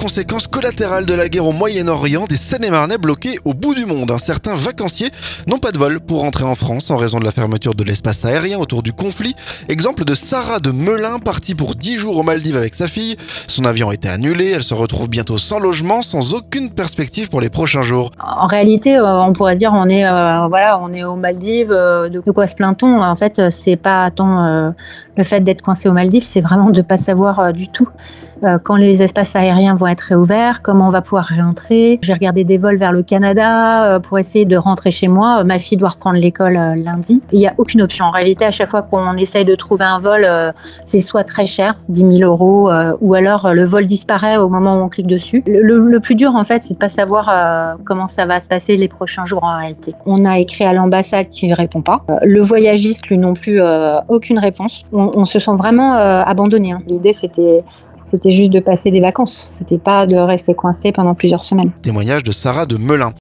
conséquence collatérale de la guerre au Moyen-Orient, des Seine-et-Marnais bloqués au bout du monde. Certains vacanciers n'ont pas de vol pour rentrer en France en raison de la fermeture de l'espace aérien autour du conflit. Exemple de Sarah de Melun, partie pour 10 jours aux Maldives avec sa fille. Son avion a été annulé, elle se retrouve bientôt sans logement, sans aucune perspective pour les prochains jours. En réalité, on pourrait dire on est aux Maldives, de quoi se plaint-on? En fait, c'est pas tant le fait d'être coincé aux Maldives, c'est vraiment de pas savoir du tout quand les espaces aériens vont être réouverts, comment on va pouvoir réentrer. J'ai regardé des vols vers le Canada pour essayer de rentrer chez moi. Ma fille doit reprendre l'école lundi. Il n'y a aucune option. En réalité, à chaque fois qu'on essaye de trouver un vol, c'est soit très cher, 10 000 euros, ou alors le vol disparaît au moment où on clique dessus. Le plus dur, en fait, c'est de pas savoir comment ça va se passer les prochains jours en réalité. On a écrit à l'ambassade qui ne répond pas. Le voyagiste, lui non plus, aucune réponse. On se sent vraiment abandonné. L'idée, c'était juste de passer des vacances. C'était pas de rester coincé pendant plusieurs semaines. Témoignage de Sarah de Melun.